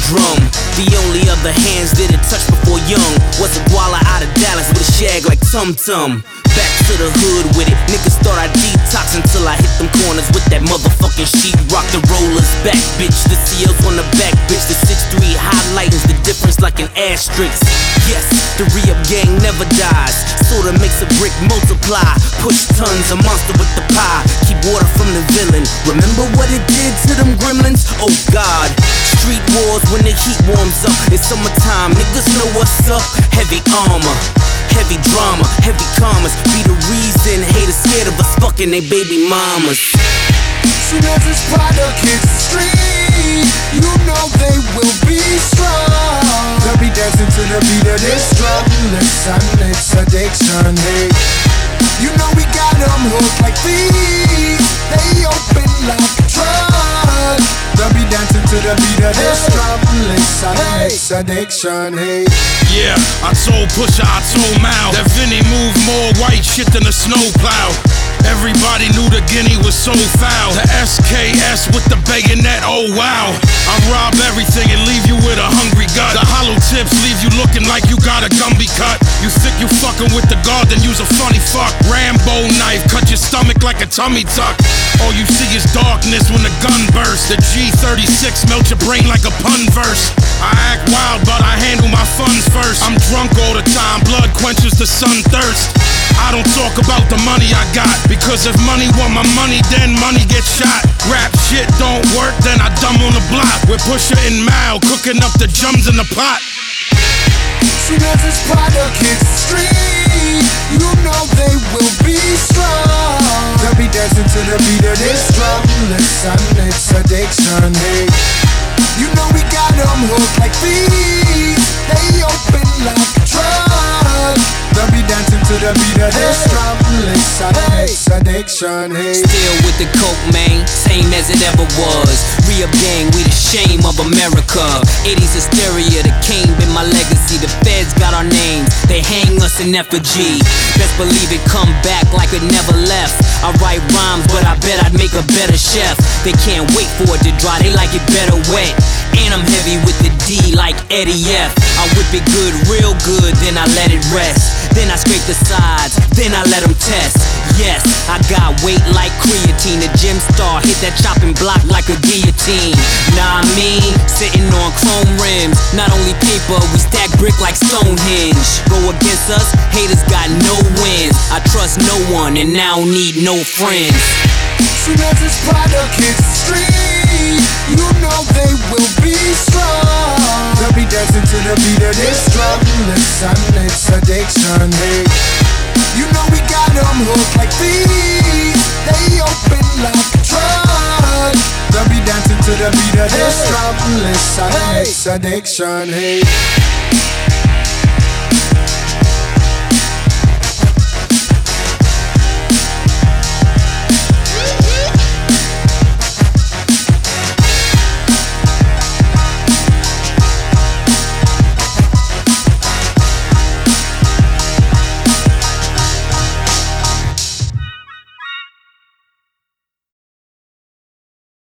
drum. The only other hands that it touched before young was a guala out of Dallas with a shag like Tum Tum. Back to the hood with it, niggas thought I detox until I hit them corners with that motherfucking sheet rock. The rollers back, bitch, the CL's on the back, bitch. The 6'3" highlighting's the difference like an asterisk. Yes, the re-up gang never dies, sorta makes a brick multiply. Push tons, a monster with the pie, keep water from the villain. Remember what it did to them gremlins? Oh God, street wars when the heat warms up. It's summertime, niggas know what's up. Heavy armor, heavy drama, heavy commas be the reason haters scared of us fucking they baby mamas. Soon as this product hits the street, you know they will be strong. They'll be dancing to the beat of this drum. Listen, it's addiction, hey. You know we got them hooked like thieves. They open like a drug. They'll be dancing to the beat of this drum. Listen, it's addiction, hey. Yeah, I told Pusha, I told Mal that Vinny moved more white shit than a snowplow. Everybody knew the Guinea was so foul. The SKS with the bayonet, oh wow. I rob everything and leave you with a hungry gut. The hollow tips leave you looking like you got a Gumby cut. You think you fucking with the guard, then use a funny fuck. Rambo knife, cut your stomach like a tummy tuck. All you see is darkness when the gun bursts. The G36 melt your brain like a pun verse. I act wild, but I handle my funds first. I'm drunk all the time, blood quenches the sun thirst. I don't talk about the money I got, because if money want my money, then money gets shot. Rap shit don't work, then I dumb on the block with Pusha and Mal cooking up the drums in the pot. Soon as this product hits the street, you know they will be strong. They'll be dancing to the beat of this drum. Listen, it's addiction, hey. You know we got them hooked like thieves. They open like a drug. They'll be dancing to the beat of this drum. Listen, it's addiction, hey. Still with the coke, man, same as it ever was. Re-up gang, we the shame of America. 80s hysteria, the king been my legacy. The feds got our names, they hang us in effigy. Best believe it come back like it never left. I write rhymes, but I bet I'd make a better chef. They can't wait for it to dry, they like it better wet. And I'm heavy with the D like Eddie F. I whip it good, real good, then I let it rest. Then I scrape the sides, then I let them test. Yes, I got weight like creatine. The gym star hit that chopping block like a guillotine. Nah, I mean, sitting on chrome rims. Not only paper, we stack brick like Stonehenge. Go against us, haters got no wins. I trust no one and now need no friends. Soon as this product hits the street, you know they will be strong. They'll be dancing to the beat of this drum. Listen, it's addiction, hey. You know we got them hooked like thieves. They open like a drug. They'll be dancing to the beat of this drum. Listen, it's addiction, hey.